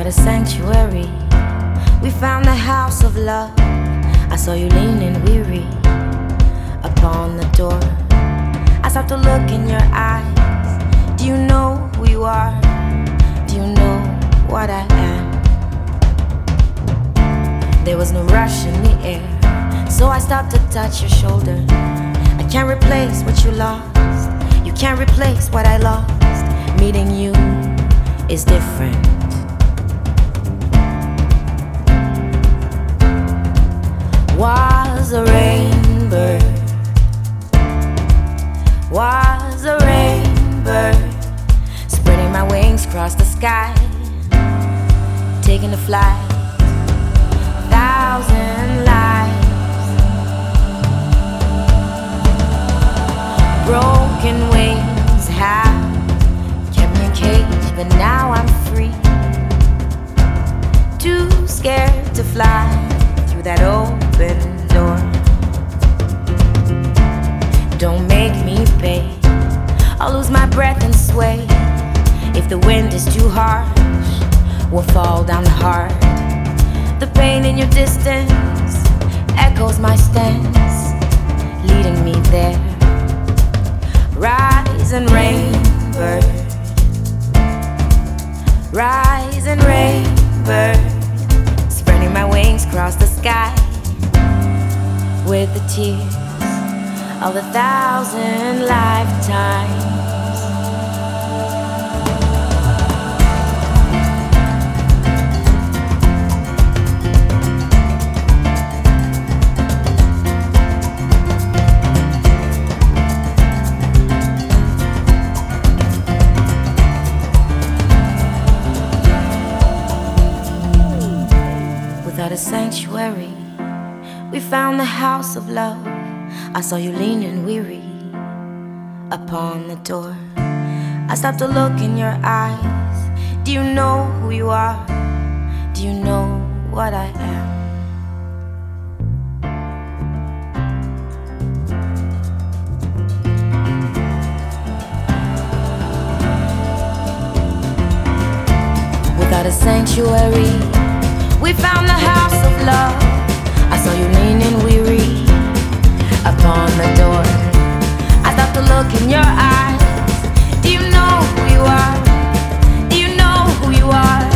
Without a sanctuary, we found the house of love. I saw you leaning weary upon the door. I stopped to look in your eyes. Do you know who you are? Do you know what I am? There was no rush in the air, so I stopped to touch your shoulder. I can't replace what you lost. You can't replace what I lost. Meeting you is different. Was a rainbird, was a rainbird, spreading my wings across the sky, taking a flight, 1,000 lives, broken wings have kept me in cage, but now I'm free, too scared to fly through that open door. Don't make me pay, I'll lose my breath and sway. If the wind is too harsh, we'll fall down hard. The pain in your distance echoes my stance, leading me there. Rise and rain, bird. Rise and rain, bird. Spreading my wings across the sky with the tears of 1,000 lifetimes. Without a sanctuary, we found the house of love. I saw you leaning weary upon the door. I stopped to look in your eyes. Do you know who you are? Do you know what I am? Without a sanctuary, we found the house of love. I saw you leaning weary upon the door. I stopped to look in your eyes. Do you know who you are? Do you know who you are?